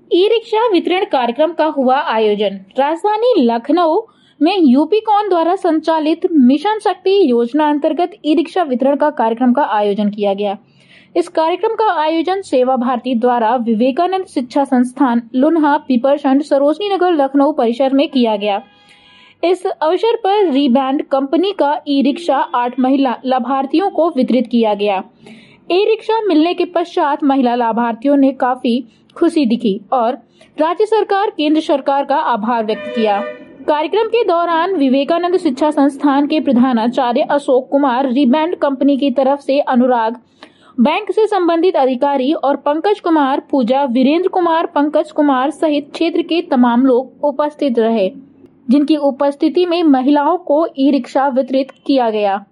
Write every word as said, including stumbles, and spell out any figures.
E rickshaw वितरण कार्यक्रम का हुआ आयोजन। राजधानी लखनऊ में यूपीकॉन द्वारा संचालित मिशन शक्ति योजना अंतर्गत ई रिक्शा वितरण का कार्यक्रम का आयोजन किया गया। इस कार्यक्रम का आयोजन सेवा भारती द्वारा विवेकानंद शिक्षा संस्थान लुन्हा पीपरसंड सरोजनी नगर लखनऊ परिसर में किया गया। इस अवसर पर रीबैंड कंपनी का ई रिक्शा आठ महिला लाभार्थियों को वितरित किया गया। ई रिक्शा मिलने के पश्चात महिला लाभार्थियों ने काफी खुशी दिखी और राज्य सरकार केंद्र सरकार का आभार व्यक्त किया। कार्यक्रम के दौरान विवेकानंद शिक्षा संस्थान के प्रधानाचार्य अशोक कुमार, रीबैंड कंपनी की तरफ से अनुराग, बैंक से संबंधित अधिकारी और पंकज कुमार, पूजा, वीरेंद्र कुमार, पंकज कुमार सहित क्षेत्र के तमाम लोग उपस्थित रहे, जिनकी उपस्थिति में महिलाओं को ई रिक्शा वितरित किया गया।